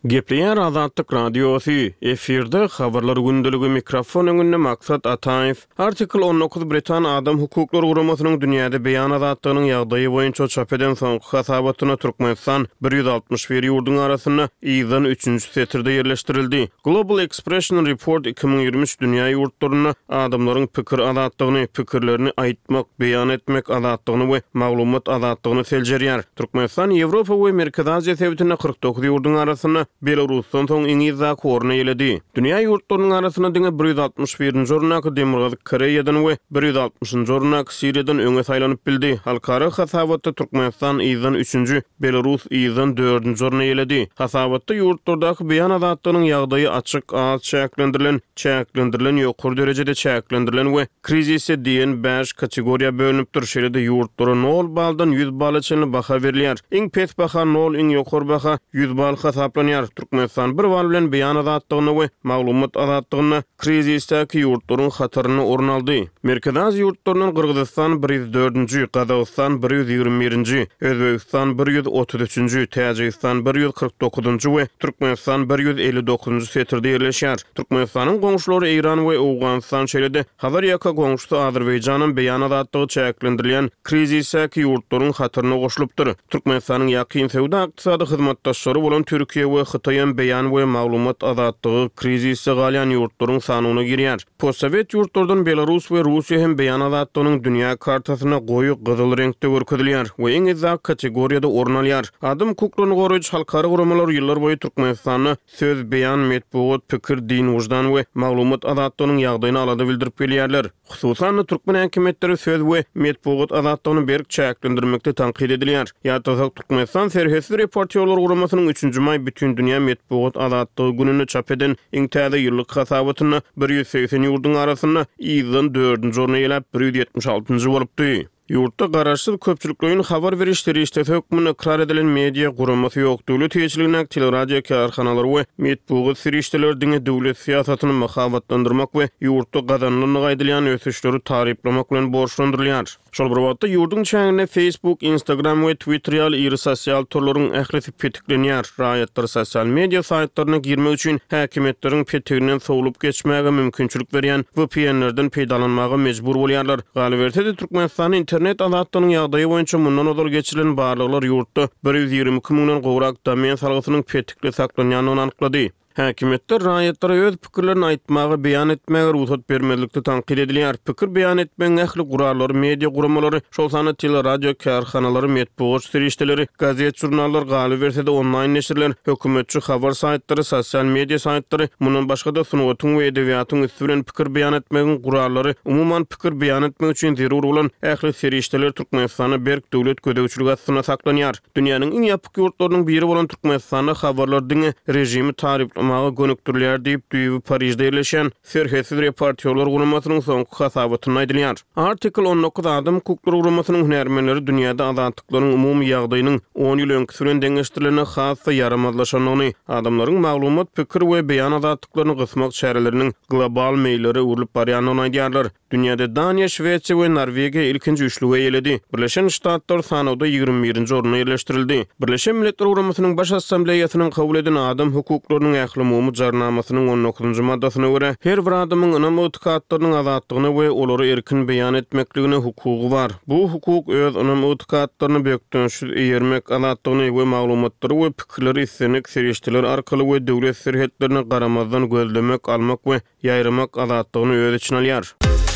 Gepleyen Azatlyk Radiosu efirde habarlar gündülügi mikrofon öňünde Maksat Ataev. Artikl 19 Britan Adam Hukuklary Guramasynyň dünýäde beýan azatlygynyň ýagdaýy boýunça çap eden soňky hasabatyna Türkmenistan 161 ýurduň arasyna ýylyň 3-nji setirde ýerleşdirildi. Global Expression Report 2023 dünýä ýurtlaryna adamlaryň pikir azatlygyny, pikirlerini aýtmak, beýan etmek azatlygyny we maglumat azatlygyny seljerýär. Türkmenistan Ýewropa we Merkez Aziýa sebitine 49 ýurduň arasyna Belarusdan soň iň izak orna ýeledi. Dünýä ýurtlarynyň arasyna diňe 161-nji ornaky Demirgazyk Koreýadan we 160-njy ornaky Siriýadan öňe saýlanyp bildi. Halkara hasabatda Türkmenistan ýylyň 3-nji, Belarus ýylyň 4-nji orna ýeledi. Hasabatda ýurtlardaky beýan azatlygynyň ýagdaýy açyk, az çäklendirilen ýokary derejede çäklendirilen we krizise diýen 5 kategoriýa bölünipdir. Şeýle-de ýurtlara 0 baldan 100 bala çenli baha berilýär. Iň pes baha 0, iň ýokary baha 100 bal hesaplanýar. Türkmenistan bir bal bilen beýan azatlygyny we maglumat azatlygyny krizisdäki ýurtlaryň hataryny orun aldy. Merkez Aziýa ýurtlarynyň Kyrgyzstan 104-nji, Gazawstan 121-nji, Özbegistan 133-nji, Täjikistan 149-njy we Türkmenistan 159-njy setirde ýerleşýär. Türkmenistanyň goňşulary Iran we Awganistan şeýle-de hazır ýaka goňşusy Azerbaýjanyň beýan azatlygy çäklendirilýän krizisdäki ýurtlaryň hataryna goşulypdyr. Türkmenistanyň ýakyn sowda ykdysady hyzmatdaşlary bolan Türkiýe we Hytaýan beýan we maglumat azatlygy krizise galýan ýurtlaryň sanyna girýär. Postsovet ýurtlardan Belarus we Russiýa hem beýan azatlygynyň dünýä kartasyna goýy gyzyl reňkde görkezilýär we iň izak kategoriýada orun alýar. Adam hukuklaryny goraýjy halkara guramalar ýyllar boýy Türkmenistany söz, beýan, metbuat, pikir, din, wujdan we maglumat azatlygynyň ýagdaýyny alada bildirip gelýärler. Hususan Türkmen häkimetleri söz we metbuat azatlygyny berk çäklendirmekde tanqid edilýär. Ýa-da Türkmenistan serhesli reportýerler guramasynyň 3-nji may bütün dünýä metbuat azatlygy gününi çap eden iň täze ýyllyk hasabatyny 180 ýurduň arasyna ýylyň 4-nji orna ýelep 176-njy bolupdy. Ýurtda garaşsyz köpçüliklerin habar berişleri işlet hökmüne ikrar edilen media guramasy ýok. Döwlet ýeçiligine teleradio karhanalary we metbuat sirişdeler diňe döwlet siýasatyny mahabatlandyrmak we ýurtda gazanlygyny gaýdylýan ösüşleri taryplamak bilen borçlandyrylýar. Şol bir wagtda ýurduň çäňine Facebook, Instagram we Twitter ýaly iri sosial torlaryň ählisi petiklenýär. Raýatlar sosial media saýtlaryna girmek üçin häkimetleriň petiginden sowlup geçmäge mümkinçilik berýän VPN-lerden peýdalanmaga mejbur bolýarlar. Galiberde Türkmenistanyň internet azatlygynyň ýagdaýy boýunça mundan odol geçirilen barlyklar ýurtda 122 miňden gowrak domen salgysynyň petikli saklanýanyny anyklady. Häkimetler raýatlara öz pikirlerini aýtmagy, beýan etmäge ruhsat bermedikde tanqid edilýär. Pikir beýan etmeň ähli guralary, media guramalary, şol sany teleradio karhanalary, metbuat sirişdeleri, gazet, jurnallar, galy bersede online neşirler, hökümetçi habar saýtlary, sosial media saýtlary, mundan başga da sunuwatyň we edebiýatyň üstünden pikir beýan etmegiň gurallary, umuman pikir beýan etmek üçin zerur bolan ähli sirişdeler Türkmenistany berk döwlet gödäwçiligi astyna saklanýar. Dünýäniň iň ýapyk ýurtlarynyň biri bolan Türkmenistanda habarlar diňe rejimi taryplanmagy gönükdirler diýip düýbi Parijde ýerleşen serhesli reportýerler guramasynyň soňky hasabatyny aýdylýar. Artikl 19 Adam hukuklary guramasynyň hünärmenleri dünýäde azatlyklaryň umumy ýagdaýynyň 10 ýyl öňküsünden deňeşdirilene hassa ýaramazlaşanyny, adamlaryň maglumat, pikir we beýan azatlyklaryny gysmak çäreleriniň global meýilleri urulyp barýanyny aýdýarlar. Dünýäde Daniýa, Şwetsiýa we Norwegiýa ilkinji üçlüge ýeledi. Birleşen Ştatlar sanyda 21-nji oruna ýerleşdirildi. Birleşen Milletler Guramasynyň baş assambleýasynyň kabul eden adam hukuklarynyň ähli jarnamasynyň 19-njy maddasyna görä her bir adamyň ynamy ýetkätlerini azatlygyny we olary erkin beýan etmekligine hukugy bar. Bu hukuk öz ynamy ýetkätlerini bökdönşiz eýermek, azatlygyny we maglumatlary we pikirleri islenek serişdeler arkaly we döwlet serhetlerini garamazdan gözlemek, almak we ýaýramak azatlygyny öz içine alýar.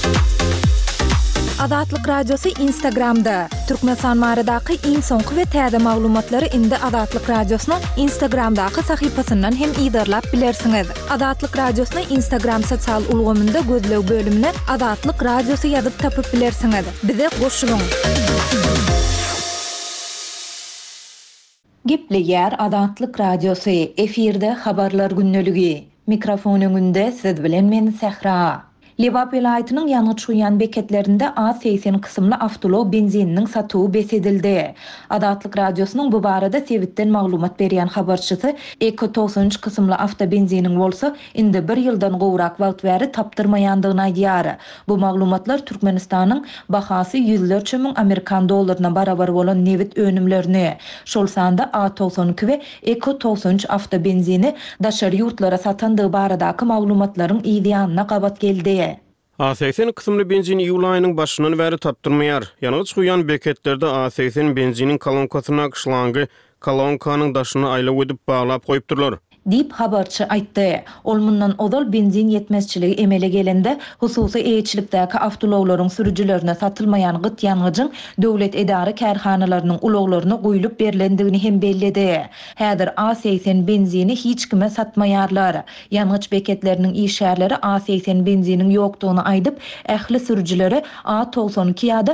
Azatlyk Radiosu Instagramda. Türkmenistan maradaky iň soňky we täze maglumatlary indi Azatlyk Radiosynyň Instagramdaky sahypasyndan hem ýydarlap bilersiňiz. Azatlyk Radiosyny Instagram sosial ulgamynda gözlew bölümine Azatlyk Radiosu ýazyp tapyp bilersiňiz. Bize goşulyň. Gepleýär Azatlyk Radiosu efirde habarlar günneligi. Mikrofon öňünde siz bilen men Sehra. Lewap vilayatynyň ýanygy çuýan beketlerinde A80 kysymly awtolog benzininiň satywy besedildi. Adatlyk radiosynyň bu barada sebitden maglumat berýän habarçysy Eko 93 kysymly awtobenziniň bolsa indi 1 ýyldan gowrak wagt bäri tapdyrmaýandygyny aýdýar. Bu maglumatlar Türkmenistanyň bahasy yüzlerçe müň Amerikan dollaryna barabar bolan newit önümlerini, şol sanda A92 we Eko 93 awtobenzini daşary ýurtlara satandygy baradaky maglumatlaryň ýa-da gabat geldi. A80 kısımlı benzin iyul ayının başından beri tapdırmayar. Ýanygy çuýan beketlerde A80 benzinin kolonkasyna akşylangı kolonkanın daşyny aýlap edip bağlap goýupdyrlar. Dip habarçy aýtdy. Ol mundan odal benzin yetmezçiligi emele gelende hususy eýçilikdäki awtologlaryň sürüjilerine satylmaýan gyt ýanygyň döwlet edary kärhanalarynyň ulaglaryna goýulyp berilendigini hem bellidi. Häzir A80 benzini hiç kime satmaýarlar. Ýanygy beketleriniň işärleri A80 benziniň ýokdugyny aýdyp, ähli sürüjileri A92 ýa-da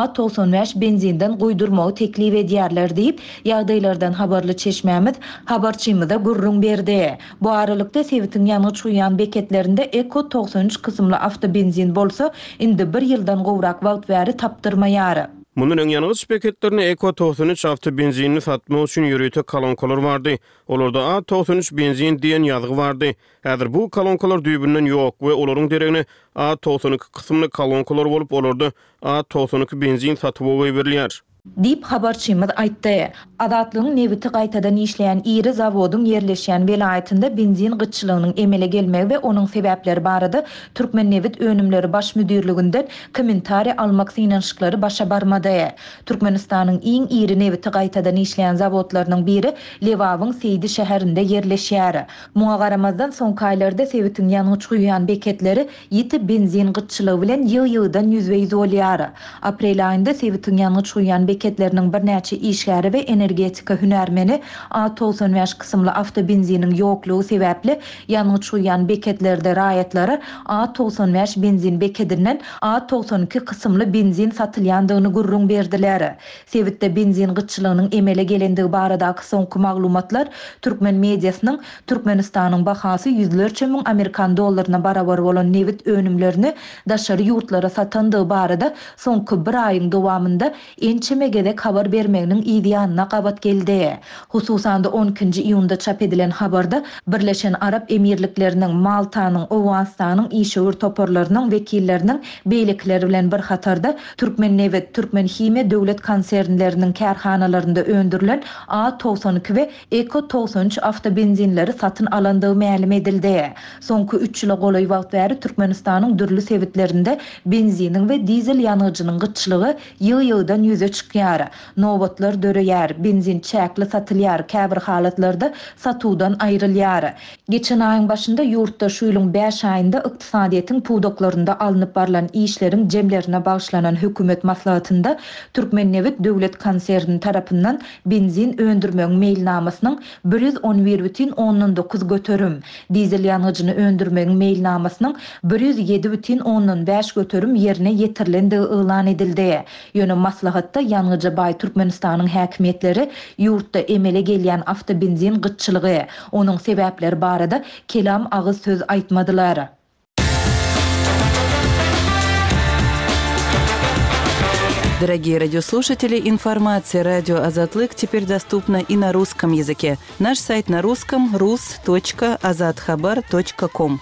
A95 benzinden goýdurmagy teklip edýärler diýip ýagdaýlardan habarly Çeşmämet habarçymyda gurrun berdi. Bu aralykda sebitiň ýanygy çuýan beketlerinde Eko 93 kysymly awtobenzin bolsa indi 1 ýyldan gowrak wagt bäri tapdyrmaýar. Munun ýanygy beketlerine Eko 93 awtobenzinini satmak üçin ýöreýte kolonkalar bardy. Olarda A93 benzin diýen ýazgy bardy. Häzir bu kolonkalar düýbünden ýok we olaryň deregine A92 kysymly kolonkalar bolup olarda A92 benzin satyp berilýär. Dip habarçymyz aýtdy. Adatlygyň newiti gaýtadan işleýän iri zawodyň ýerleşýän welaýatynda benzin gyçylygynyň emele gelmegi we onuň sebäpleri barada Türkmen Newit önümleri baş müdürliginden kommentari almak synanşyklary başa barmady. Türkmenistanyň iň iri newiti gaýtadan işleýän zawodlarynyň biri Lewawyň Seydi şäherinde ýerleşýär. Muňa garamazdan soňky aýlarda sebitiň ýanygy çuýan beketleri ýiti benzin gyçylygy bilen ýygy-ýygydan ýüzbe bolýar. Aprel aýynda sebitiň ýanygy çuýan beketleriniň bir näçe işgäri we energetika hünärmeni A95 kysymly awtobenziniň ýoklugy sebäpli ýanygy çuýan beketlerde raýatlary A95 benzin beketinden A92 kysymly benzin satylýandygyny gurrun berdiler. Sebitde benzin gyçylygynyň emele gelendigi baradaky soňky maglumatlar Türkmen mediasynyň Türkmenistanyň bahasy yüzlerçe müň Amerikan dollaryna barabar bolan newit önümlerini daşary ýurtlara satandygy barada soňky bir aýyň dowamında ençemegede habar bermeginiň ýa-da gabat geldi. Hususan da 12-nji iýunda çap edilen habarda Birleşen Arap Emirlikleriniň Maltanyň, Owganistanyň işgür toporlarynyň wekilleriniň beýlikleri bilen bir hatarda Türkmen Newit, Türkmen Hime döwlet konsernleriniň kärhanalarynda öndürilen A92 we Eko 93 awtobenzinleri satyn alandygy ma'lum edildi. Soňky 3 ýyla golaý wagt bäri Türkmenistanyň dürli sebitlerinde benziniň we dizel ýanygynyň gyçylygy ýygy-ýygydan ýüze çykýar. Nowatlar döreýär, benzin çäkli satylýar, käbir halatlarda satuwdan aýrylýar. Geçen aýyň başynda ýurtda şu ýylyň 5 aýynda ykdysadyýetiň puwdoklarynda alınıp barlan işleriň jemlerine bagşlanan hökümet maslahatynda Türkmen Newit döwlet konserni tarapyndan benzin öndürmek meýilnamasynyň 111,9 götürüm, dizel ýanygyny öndürmek meýilnamasynyň 107,5 götürüm ýerine ýetirilendigi elan edildi. Ýöne maslahatda ýanygy baý Türkmenistanyň häkimetleri ýurtda emele gelýän awtobenzin gyçylygy, onuň sebäpleri barada kelam agyz söz aýtmadylar. Дорогие радиослушатели, информация «Радио Азатлык» теперь доступна и на русском языке. Наш сайт на русском rus.azadkhabar.com.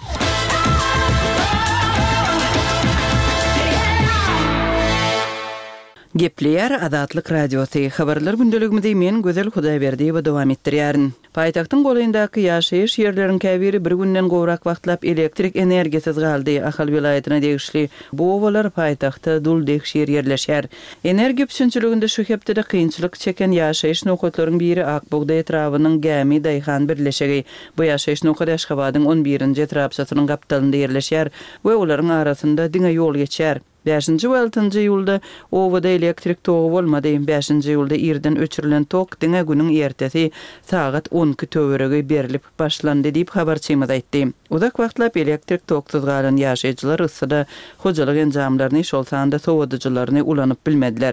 Gepleýär Azatlyk radiosy. Habarlar gündeligimizde men Gözel Hudaýberdiýewa dowam etdirýärin. Paýtagtyň golandaky ýaşaýyş ýerleriniň käbiri bir günden gowrak wagtlap elektrik energiýasiz galdy. Ahal vilayatyna degişli bu owalar paýtagta dul degişir ýerleşýär. Energiýa püşünçiliginde şu hepde kynçylyk çeken ýaşaýyş nokatlarynyň biri Akbogda etrawynyň Gämi Daýhan birleşigi. Bu ýaşaýyş nokata Aşgabatyň 11-nji etrapsatynyň gapdalynda ýerleşýär we olaryň arasynda diňe ýol geçýär. 5-nji we 6-njy ýylda owada elektrik togy bolmady. 5-nji ýylda irden öçürilen tok diňe günüň ertesi saat 12 töwerege berilip başlandy diýip habarçymyz aýtdy. Udak wagtlap elektrik toksuz galan ýaşaýjylar yssyda hojalyk enjamlaryny şol sanda sowadyjylaryny ulanyp bilmediler.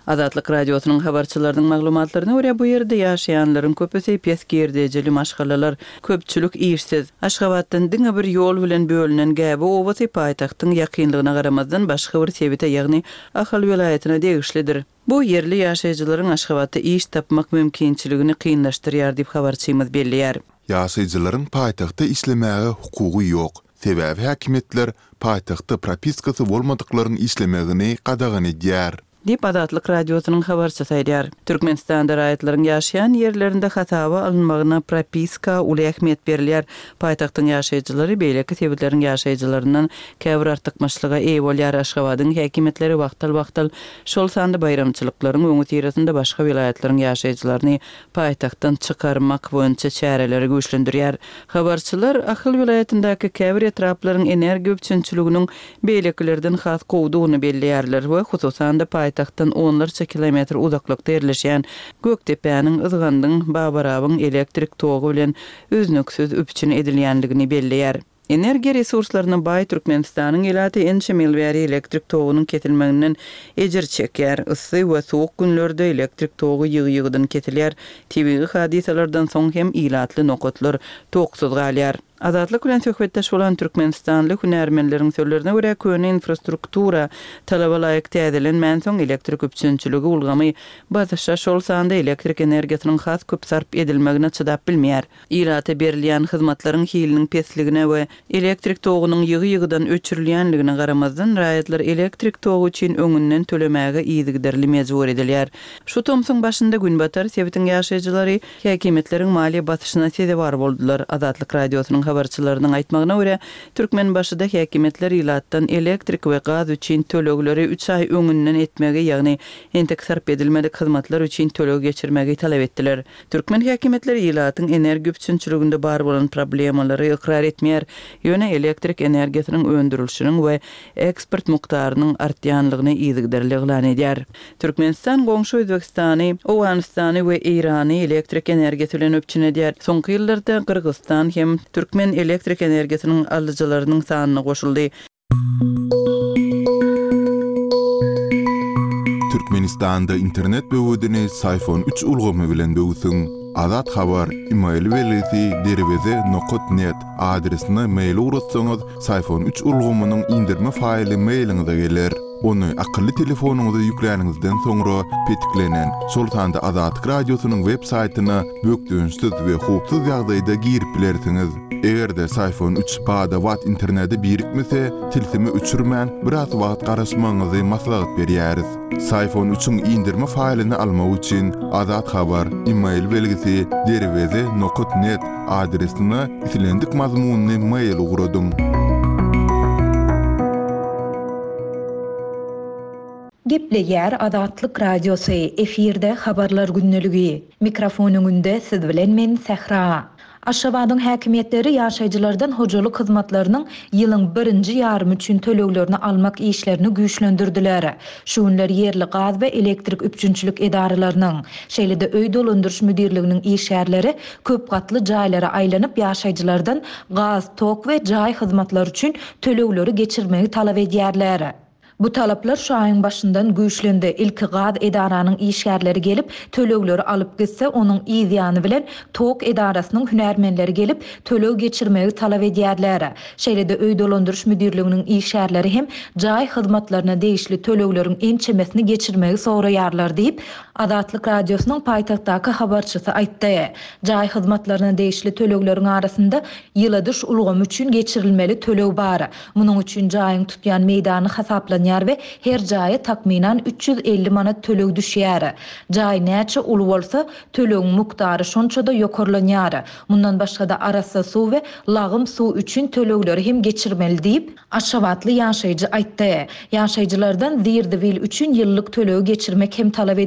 Azatlyk radiosynyň habarçylarynyň maglumatlaryna görä bu ýerde ýaşaýanlaryň köpüsi peskerdejeli maşgalalar, köpçülük işsiz. Aşgabatdan diňe bir ýol bilen bölünen Gäbe owasy paýtagtyň ýakynlygyna garamazdan başga bir sebite, ýagny Ahal welaýatyna degişlidir. Bu yerli ýaşaýjylaryň Aşgabatda iş tapmak mümkinçiligini kynlaşdyrýar diýip habarçymyz belliýär. Ýaşaýjylaryň paýtagtda işlemäge hukugy ýok. Sebäbi häkimetler paýtagtda propiskasy bolmadyklaryň işlemegini qadagany edýär. Dip Azatlyk radiosynyň habarçysy aýdýar. Türkmenistanda raýatlaryň ýaşaýan ýerlerinde hatawa alınmagyna propiska uly ähmiýet berilýär. Paýtagtyň ýaşaýjylary beýleki sebäpleriniň ýaşaýjylaryndan käbir artykmaçlyga eýe bolýar. Aşgabatyň häkimetleri wagtal şol sanda bayramçylyklaryň öňü tiresinde başga vilayatlaryň ýaşaýjylaryny paýtagtdan çykarmak boýunça çäreleri güýçlendirýär. Habarçylar Ahal vilayatyndaky käbir etraplaryň energiýa üçinçiliginiň beýlekilerden has gowdugyny belliýärler we hususan da paýtagtdan onlarça kilometr uzaklykda ýerleşýän Göktepäniň Izgandyň Babarabyň elektrik togy bilen üznüksiz üpçün edilýänligini belliýär. Energiýa resurslaryna baý Türkmenistanyň ýylaty ençemel bäri elektrik togynyň ketilmeginden ejir çekýär. Issy we soğuk günlerde elektrik togy ýygy-ýygydan ketilýär. Tebii hadisalardan soň hem ýylatly nokotlar toksuz galýar. Azatlyk bilen söhbetdeş bolan Türkmenistanly hünärmenleriň sözlerine görä köne infrastruktura talaba laýyk täzelen soň elektrik üpçünçiligi ulgamy bazşa şol sanda elektrik energiýasynyň has köp sarp edilmegine çydap bilmeýär. Ýylaty berilýän hyzmatlaryň hiliniň pesligine we elektrik togynyň ýygy-ýygydan öçürilýänligine garamazdan raýatlar elektrik togy üçin öňünden tölemäge ýygyderli mejbur edilýär. Şu tomsyň başynda günbatar sebitiň ýaşaýjylary häkimetleriň maliýe basyşyna sezebar boldular. Azatlyk radiosynyň habarçylarynyň aýtmagyna görä, Türkmen başyda häkimetler ýylatdan elektrik we gaz üçin tölegleri 3 ay öňünden etmegi, ýagny entek sarp edilmedik hyzmatlar üçin töleg geçirmegi talap etdiler. Türkmen häkimetleri ýylatyň energiýa üçinçiliginde bar bolan problemalary ikrar etmeýär, ýöne elektrik energiýasynyň öndürilişiniň we eksport mukdarynyň artýanlygyny ýygyderli eglan edýär. Türkmenistan goňşy Özbekistany, Owganistany we Irany elektrik energiýasy bilen öpçün edýär. Soňky ýyllarda Kyrgyzstan hem Türkmen elektrik energiýasynyň alyjylarynyň sanyna goşuldy. Türkmenistanda internet böwedini iPhone 3 ulgamy bilen böwsün. Azat habar email welisi derweze.net adresine mail uratsaňyz iPhone 3 ulgamynyň indirme faýly mailiňize geler. Onu akıllı telefonuňyza ýükläňizden soňra petiklenen Sultanda Azatlyk radiosynyň web saýtyna bökdünsiz we hupsuz ýagdaýda girip bilersiňiz. Egerde iPhone 3 bada watt interneti birikmese, tilsimi öçürmän biraz wagt garaşmaňyzy maslahat berýäris. iPhone 3-üň indirme faýlyny almak üçin Azat habar email belgisi derweze.net adresine isilendik mazmunly mail ugradyň. Gepleýär Azatlyk radiosu efirde habarlar günneligi. Mikrofonuňynda siz bilen men Sehra. Aşgabatyň häkimetleri ýaşaýjylardan hojalyk hyzmatlarynyň ýylyň 1-nji ýarmy üçin töleglerini almak işlerini güýçlendirdiler. Şuňlar ýerli gaz we elektrik üpçünçilik edaralarynyň, şeýle-de öý dolandyrş müdirliginiň işgärleri köp gatly jaýlara aýlanyp ýaşaýjylardan gaz, tok we jaý hyzmatlary üçin tölegleri geçirmegi talap edýärler. Bu talaplar şu ayın başından güýçlendi. İlki gaz edaranyň işgärleri gelip tölegleri alıp gitse, onuň ýyzyany bilen tok edarasynyň hünärmenleri gelip töleg geçirmegi talap edýärler. Şeýle-de öý dolandyrş müdirliginiň işgärleri hem jaý hyzmatlaryna degişli tölegleriň ençemesini geçirmegi soraýarlar diýip Azatlyk radiosynyň paýtagtdaky habarçysy aýtdy. Jaý hyzmatlaryna degişli tölegleriň arasynda ýyladyş ulgamy üçin geçirilmeli töleg bar. Munyň üçin jaýyň tutýan meýdany hasaplanýar we her jaýa takminan 350 manat töleg düşýär. Jaý näçe ul bolsa, tölegiň mukdary şonçada ýokarlanýar. Mundan başga da arasa suw we lagym suw üçin tölegleri hem geçirmeli diýip Aşgabatly ýaşaýjy aýtdy. Ýaşaýjylardan Zirdi wil üçin ýyllyk töleg geçirmek hem talap edilýär.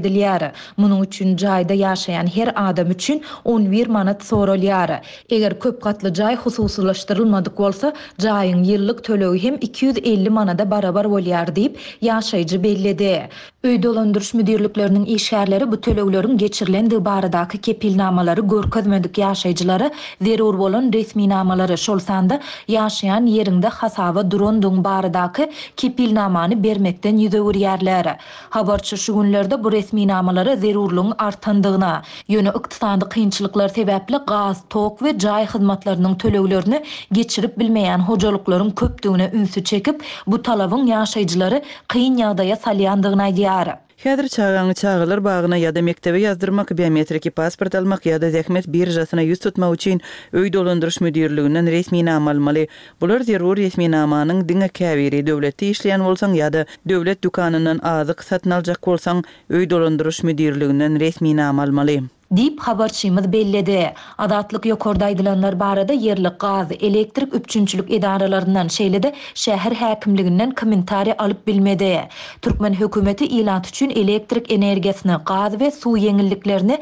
bolýar. Munyň üçin jaýda ýaşaýan her adam üçin 11 manat sorulýar. Eger köp gatly jaý hususlaşdyrylmadyk bolsa, jaýyň ýyllyk tölegi hem 250 manada barabar bolýar diýip ýaşaýjy bellidi. Öý dolandyryş müdirlikleriniň işgärleri bu tölegleriň geçirilendiği baradaky kepilnamalary görkezmedik ýaşaýjylary zerur bolan resmi namalary şol sanda ýaşaýan ýerinde hasaba durandyň baradaky kepilnamany bermekden ýüze görýärler. Habarçy şu günlerde bu resmi namalary zerurlygyň artandygyna, ýöne ykdysady kynçylyklar sebäpli gaz, tok we jaý hyzmatlarynyň töleglerini geçirip bilmeýän hojalyklaryň köpdigine ünsü çekip bu talabyň ýaşaýjylary kyn ýagdaýa salýandygyna aýdýar. Häzir çağalar bagyna ýa-da mektebe ýazdyrmak, biometrik pasport almak ýa-da zähmet birjasyna ýüz tutmak üçin öý dolandyryş müdirliginden resmi nama almaly. Bular zerur resmi namanyň diňe käbiri döwletde işleýän bolsaň ýa-da döwlet dukanynyň azyk satyn aljak bolsaň öý dolandyryş müdirliginden resmi nama almaly diýip habarçymyz belledi. Adatlyk ýokarda aýdylanlar barada ýerlik gaz, elektrik üçinçilik idaralaryndan şeýlede şäher häkimliginden kommentari alyp bilmedi. Türkmen hökümeti ilat üçin elektrik energiýasyny, gaz we suw ýeňilliklerini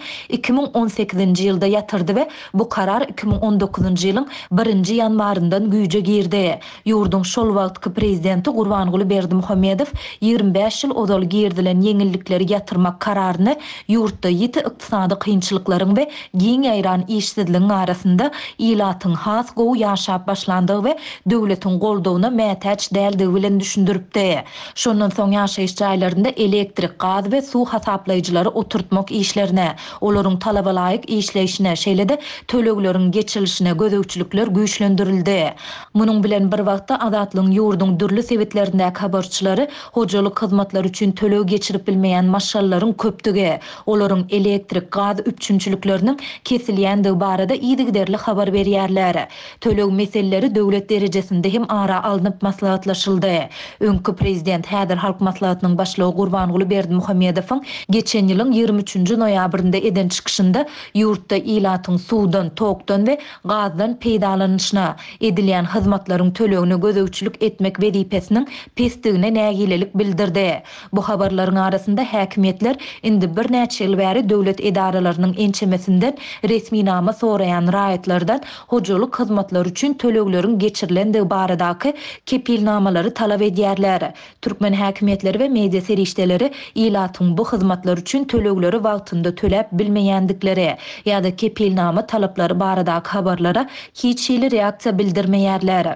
2018-nji ýylda ýatyrdy we bu karar 2019-njy ýylyň 1-nji ýanwaryndan güýje girdi. Ýurduň şol wagtky prezidenti Gurbanguly Berdimuhammedow 25 ýyl ozal girdilen ýeňillikleri ýatyrmak kararyny ýurtda ýiti ykdysady kynçylyklaryň we giň ýaýran işsizligiň arasynda ilatyň has gowy ýaşap başlandygy we döwletiň goldawyna mätäç däldi bilen düşündiripdi. Şondan soň ýaşaýyş jaýlarynda elektrik, gaz we suw hasaplaýjylary oturtmak işlerine, olaryň talaba laýyk işleýişine, şeýlede tölegleriň geçirilişine gözegçilikler güýçlendirildi. Munyň bilen bir wagtda adatlyň ýurduň dürli sebetlerinde habarçylary hojalyk hyzmatlary üçin töleg geçirip bilmeýän maşallaryň köpdigi, olaryň elektrik, gaz üçinçilikleriniň kesilýändigi barada ýygyderli habar berýärler. Töleg meseleleri döwlet derejesinde hem ara alınıp maslahatlaşyldy. Öňkü prezident häzir halk maslahatynyň başlygy Gurbanguly Berdimuhammedowyň geçen ýylyň 23-nji noýabrynda eden çykyşynda ýurtda ilatyň suwdan, tokdan we gazdan peýdalanyşyna edilýän hyzmatlaryň tölegine gözegçilik etmek wezipesiniň pesdigine nägilelik bildirdi. Bu habarlaryň arasynda häkimetler indi bir näçe ýyl bäri döwlet idaralarının ençemesinden resmi nama sorayan raýatlardan hojalyk hyzmatlar üçin tölegleriň geçirilendiği baradaky kepilnamalary talap edýärler. Türkmen häkimetleri we media serişdeleri ilatyň bu hyzmatlar üçin tölegleri wagtynda töläp bilmeýändikleri ýa-da kepilnama talaplary baradaky habarlara hiç şeýle reaksiýa bildirmeýärler.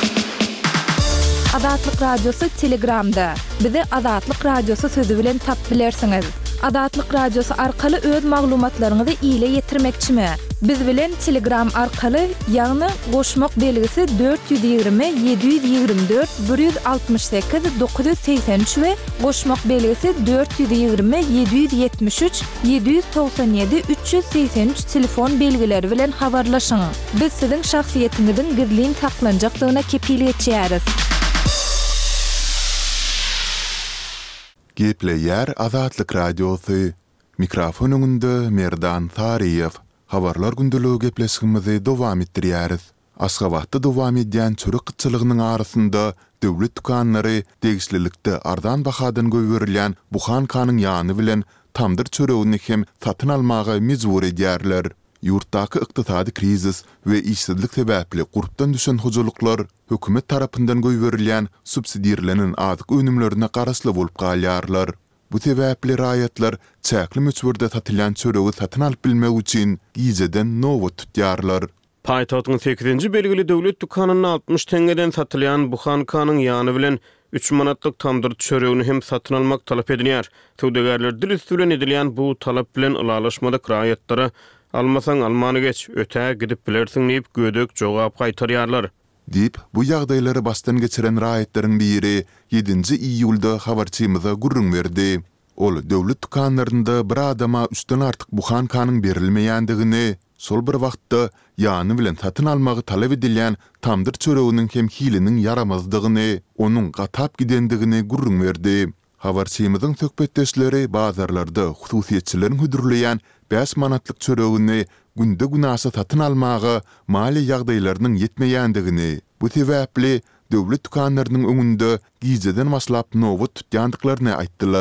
Adatlyk radiosu Telegramda. Bizi Adatlyk radiosu sözü bilen tap bilersiňiz. Adatlyk radiosu arkaly öz maglumatlaryňyzy ýyla ýetirmekçimi? Biz bilen Telegram arkaly ýagny goşmak belgisi 420 724 168 983 we goşmak belgisi 420 773 797 383 telefon belgileri bilen habarlaşyň. Biz siziň şahsiýetiňiziň gizlin saklanjakdygyna kepillik etýäris. Gepleýär Azatlyk radiosu. Mikrofon öňünde Merdan Tariýew. Habarlar gündüligi gepleşigimizi dowam etdirýäris. Aşgabatda dowam edýän çörek gytçylygynyň arasynda döwlet dukanlary degişlilikde ardan bahadan göwerilýän Buhan kanyň ýany bilen tamdyr çöregini hem satyn almagy mejbur edýärler. Ýurtdaky ykdysady krizis we işsizlik sebäpli gurpdan düşen hojalyklar hökümet tarapyndan göwerilýän subsidiýalanyň azyk önümlerine garaşly bolup galýarlar. Bu sebäpli raýatlar çäkli möçberde satylýan çöregi satyn alyp bilmek üçin giýjeden nowat tutýarlar. Paýtagtyň 8-nji belgili döwlet dukanyny 60 tengeden satylýan Buhan kanyň ýany bilen 3 manatlyk tamdyr çöregini hem satyn almak talap edilýär. Töwdegerler dil üstü bilen edilýän bu talap bilen ylalaşmadyk raýatlara almasaň almany geç, ötä gidip bilersiň diýip gödök jogap gaýtarýarlar. Dip bu ýagdaýlary bastan geçiren raýatlaryň biri 7-nji iýulda habarçymyza gurrun berdi. Ol döwlet dukanlarynda bir adama üstten artyk Buhan kanyň berilmeýändigini, sol bir wagtda ýany bilen satyn almagy talap edilýän tamdyr çöreginiň hem hiliniň yaramazdygyny, onuň gatap gidendigini gurrun berdi. Habarçymyzyň söhbetdeşleri bazarlarda hususiýetçileriň hüdürleýän 5 manatlyk çöregini günde günasa satyn almagy mali ýagdaýlarynyň ýetmeýändigini, bu sebäpli döwlet dukanlarynyň öňünde giýjeden maslap nowat tutýandyklaryny aýtdylar.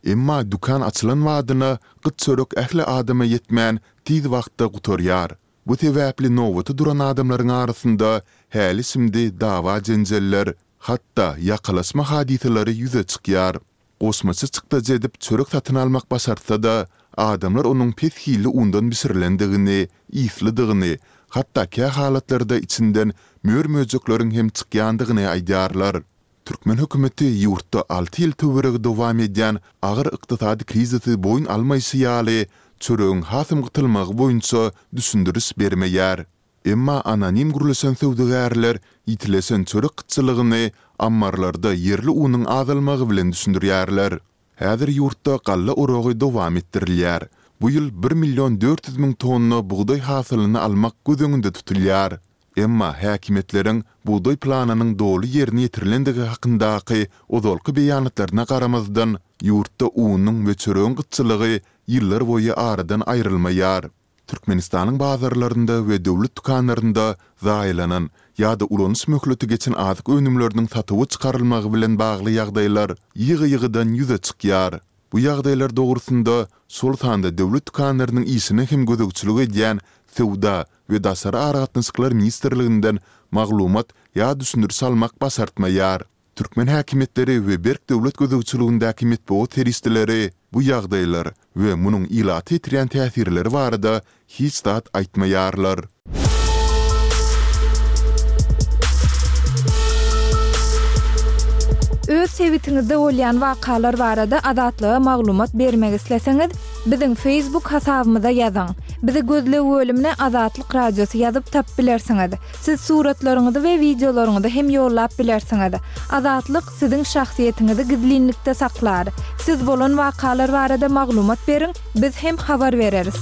Emma dukan açılan wadyna gytsörök ähli adama yetmän tiz wagtda gutorýar. Bu sebäpli nowata duran adamlaryň arasynda häli simdi dawa jenjeller, hatda ýakalaşma hadiseleri ýüze çykýar. Osmasy çykda edip çörek satyn almak başarsa da, adamlar onuň pes hili undan bisirilendigini, islidigini, hatda kä halatlarda içinden mörmöjeklerin hem çykýandygyny aýdýarlar. Türkmen hökümeti ýurtda 6 ýyl töwereg dowam edýän agyr ykdysady krizisi boyun almaýsy ýaly çöregiň hasym gytylmagy boýunça düşündüris bermeýär. Emma anonim gurulşan söwdegärler ýitilesen çörek gytçylygyny ammarlarda yerli unyň azalmagy bilen düşündirýärler. Häzir ýurtda galla uragy dowam etdirilýär. Bu ýyl 1.400.000 tonna buğday hasylyny almak gözüňde tutulýar. Emma häkimetleriň buğday planynyň dolu ýerine ýetirilendigi hakyndaky ozalky beýanatlaryna garamazdan ýurtda unyň we çöregiň gytçylygy ýyllar boýy aradan aýrylmaýar. Türkmenistanyň bazarlarynda we döwlet dukanlarynda zaýlanan ýa-da ulanyş möhleti geçen azyk önümleriniň satyby çykarylmagy bilen bagly ýagdaýlar ýygy-ýygydan ýüze çykýar. Bu ýagdaýlar dogrusynda şol sanda döwlet dukanlarynyň işine hem gözegçilik edýän Sewda we Dasar Aragatnysyklar ministrliginden maglumat ýa düşünür salmak basartmaýar. Türkmen häkimetleri we berk döwlet gözegçiligindäki metbuat teristleri bu ýagdaýlar we munyň ilaty etiren täsirleri barada hiç zat aýtmaýarlar. Öz sebitiňizde bolýan wakalar barada adatlyga maglumat bermek isleseňiz, biziň Facebook hasabymyza ýazyň. Bizi gözle bölümine Azatlyk Radiosu ýazyp tap bilersiňiz. Siz suratlaryňyzy we videolaryňyzy hem ýollap bilersiňiz. Azatlyk siziň şahsiýetiniňizi gizlinlikde saklar. Siz bolan wakalar barada maglumat beriň, biz hem habar bereriz.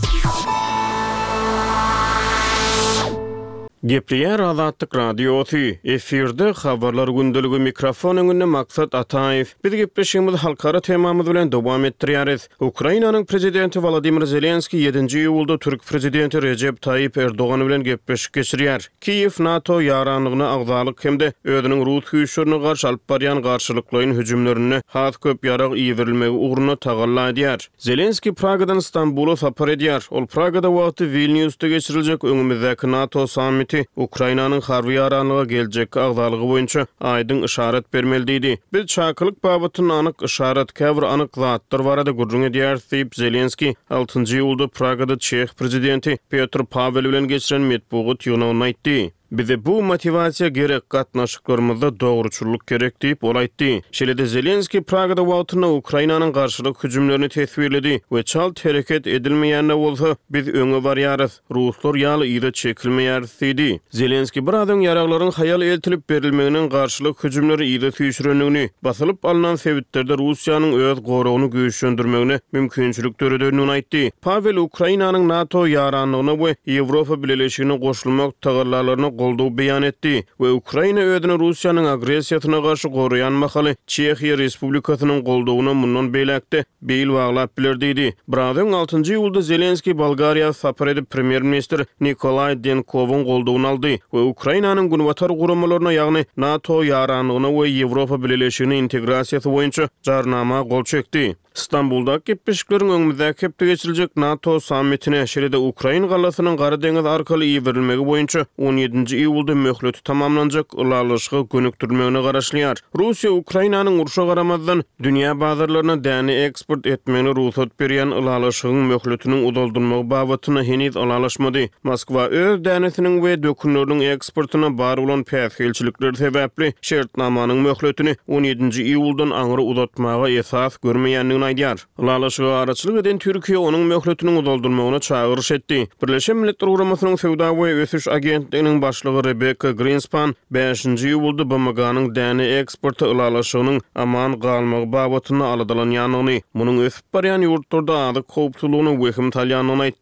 Gepleýär Azatlyk Radiosu. Efirde habarlar gündöligi mikrofon öňünde Maksat Ataýew. Biz gepleşýärmiz halkara temamyz bilen dowam etdirýäris. Ukrainanyň prezidenti Volodymyr Zelenski 7-nji ýulda Türk prezidenti Recep Tayyip Erdogan bilen gepleşik geçirýär. Kiýew NATO ýaranlygyna agzalyk hemde özüniň Rus güýçlerine garşy alyp barýan garşylyklaryň hüjümlerini has köp ýarag iýdirilmegi ugruna tagalla edýär. Zelenski Pragadan Istanbula sapar edýär. Ol Pragada wagty Vilniusda geçiriljek öňümizdäki NATO samiti Ukrainanyň harby ýaranlyga geljek agzalygy boýunça aýdyň işaret bermeldi. Biz çakylyk babatyny anyk işaret käbir anyk zatlar barada gurrun edýär diýip Zelenski 6-njy ýulda Pragada Çeх prezidenti Petr Pavel bilen geçiren metbuat ýygynyna aýtdy. Bize bu motivasiya gerek, gatnaşyklarymyzda dogruçuluk gerek diýip ol aýtdy. Şeýle-de Zelenski Pragada wagtyna Ukrainanyň garşylyk hüjümlerini tesbirledi we çalt hereket edilmeýände bolsa biz öňe barýarys. Ruslar ýaly ýyda çekilmeýär diýdi. Zelenski bir adam ýaraglaryň hayal eltilip berilmeginiň garşylyk hüjümleri ýyda süýşürenligini, basylyp alynan sebitlerde Russiýanyň öz goragyny güýçlendirmegine mümkinçilik töredikini aýtdy. Pavel Ukrainanyň NATO ýaranlygyna we Ýewropa Birleşigine goşulmak tagarlarlaryna goldaw beýan etdi we Ukraina özüni Russiýanyň agresiýasyna garşy goraýan mahaly Çehiýa Respublikasynyň goldawyna mundan beýlekde beýil baglap bilerdi. Birazdan 6-njy ýulda Zelenski Bolgariýa sapar edip premier minister Nikolay Denkowyň goldawyny aldy we Ukrainanyň günwatar guramalaryna ýagny NATO ýaranlygyna we Ýewropa Birleşigine integrasiýasy boýunça jarnama gol çekdi. İstanbul'da gepleşiklerin öňümizde hepde geçiriljek NATO sammitine şeýle-de Ukraina galasynyň Gara deňiz arkaly iýdirilmegi boýunça 17-nji ýylda möhleti tamamlanjak ulalyşygy gönükdirmegine garaşlýar. Russiýa Ukrainanyň uruşa garamazdan dünýä bazarlaryna däni eksport etmegine ruhsat berýän ulalyşygyň möhletiniň udaldyrmagy babatyna heniz ulalaşmady. Moskwa öz dänesiniň we dökünleriniň eksportyna bar bolan päsgelçilikler sebäpli şertnamanyň möhletini 17-nji ýyldan aňyry uzatmaga esas görmeýändigini aýdýar. Ulalyşyga araçylyk eden Türkiýe onuň möhletiniň udaldyrmagyna çagyryş etdi. Birleşen Milletler Guramasynyň Sewda we Ösüş agentliginiň başlygy Rebecca Greenspan 5-nji ýylda BMG-nyň däni eksporty ulalyşygynyň aman galmagy babatyna aladalanýanyny, munyň ösüp barýan ýurtlarda azyk howpsuzlygyny wehim talýanyny aýtdy.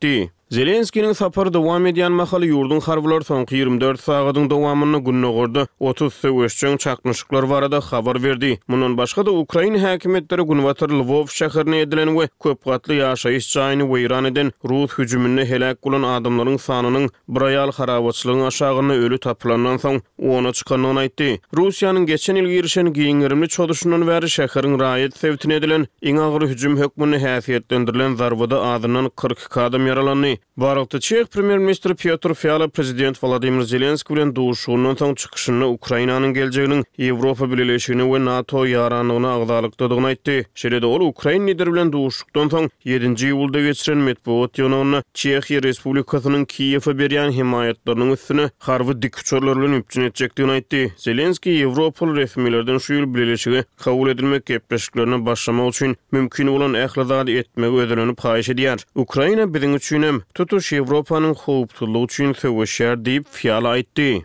Zelenski'nin sapary dowam edýän mahaly ýurdun harbylar soňky 24 sagatyň dowamyny günne gordy. 30 söwüşçüň çakmışyklar barada habar berdi. Mundan başga da Ukraina häkimetleri Gunwatar Lvov şäherine edilen we köp gatly ýaşaýyş jaýyny weýran eden Rus hüjümine helak bolan adamlaryň sanynyň bir aýal harabatçylygyň aşagyna ölü tapylandan soň ona çykanyny aýtdy. Russiýanyň geçen ýyl girişen giňerimli çoduşundan bäri şäheriň raýat sewtine edilen iň agyr hüjüm hökmüne häsiýetlendirilen zarbada adynyň 42 adam yaralandy. Baragty Çek Premier Ministri Piotr Fiala Prezident Volodymyr Zelenski bilen duşundan soň çykyşyny Ukrainanyň geljeginiň Ýewropa Birleşigine we NATO ýaranlygyna agdalykdygyny aýtdy. Şeýle-de ol Ukraina lideri bilen duşukdan soň 7-nji ýylda geçiren medeniýet ýonuny Çekiýa Respublikasynyň Kiýewe berýän himayetleriniň üstüne harby dikçörler bilen üpçün etjekdigini aýtdy. Zelenski Ýewropa resmiýetlerden şu ýyl birleşigi kabul edilmek gepleşiklerine başlamak üçin mümkin bolan ähli etmegi ödelenip haýyş edýär. Ukraina biziň üçin hem tutuş Ýewropanyň howpsuzlygy üçin söwüşýär diýip Fiala aýtdy.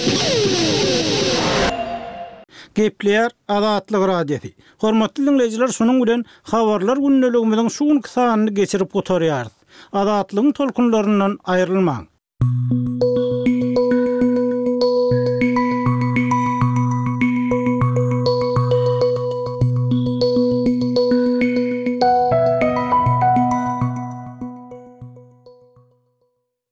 Gepler Adatlyk radiosi. Hormatly dinleyijiler, şonuň bilen habarlar günneligimiziň şu sanyny geçirip oturýar. Adatlygyň tolkunlaryndan aýrylmaň.